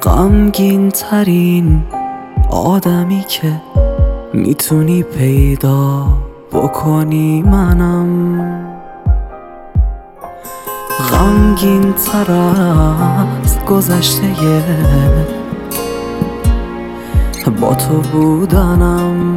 غمگین ترین آدمی که میتونی پیدا بکنی منم، غمگین تر از گذشته با تو بودنم.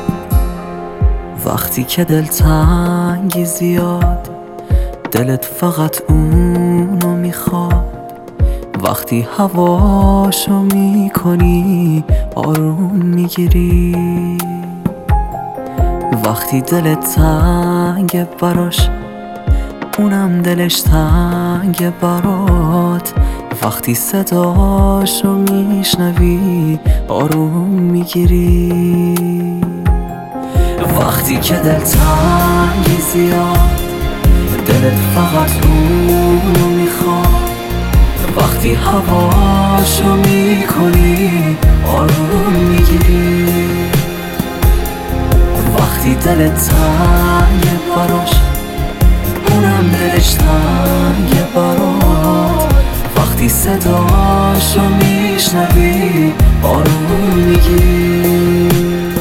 وقتی که دلتنگی زیاد دلت فقط اونو میخواد، وقتی هواشو میکنی آروم میگیری، وقتی دلت تنگ براش اونم دلش تنگ برات، وقتی صداشو میشنوی آروم میگیری، وقتی که دلتنگی زیاد دلت فقط اونو میخواد، وقتی هواشو میکنی آروم میگیری، وقتی دلت تنگ براش اونم دلش تنگ برات، وقتی صداشو میشنوی آروم میگیری.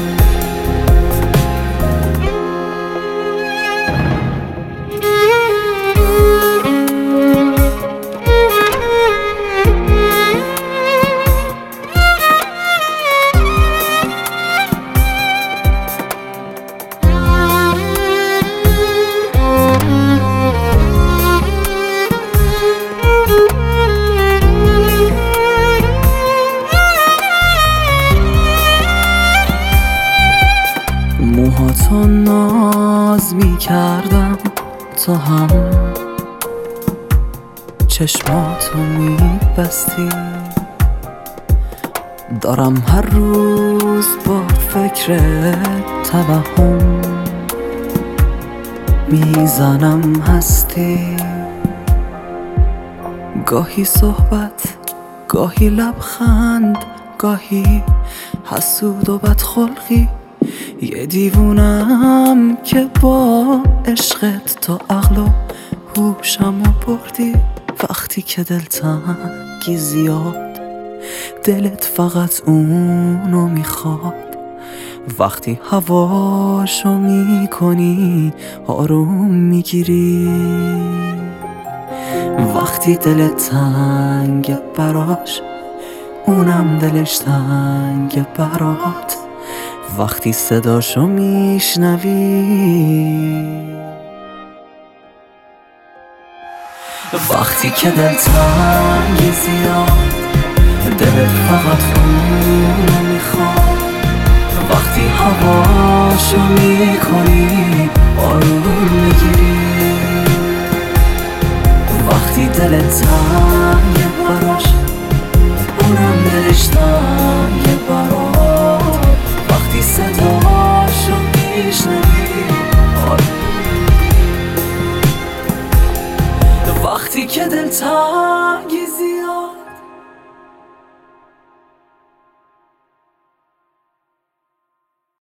موهاتو ناز میکردم تو هم چشماتو میبستی، دارم هر روز با فکر توهم میزنم هستی، گاهی صحبت گاهی لبخند گاهی حسود و بدخلقی، یه دیوونم که با عشقت تو عقل و هوشمو بردی، وقتی که دلتنگی زیاد دلت فقط اونو میخواد، وقتی هواشو میکنی آروم میگیری، وقتی دلت تنگ براش اونم دلش تنگ برات، وقتی صداشو میشنوی، وقتی که دلتنگی زیاد دلت فقط اونو میخواد، وقتی هواشو میکنی آروم میگیری، وقتی دلت تنگ براش اونم دلش تنگ برات، وقتی صداشو میشنوی وقتی که دلتنگی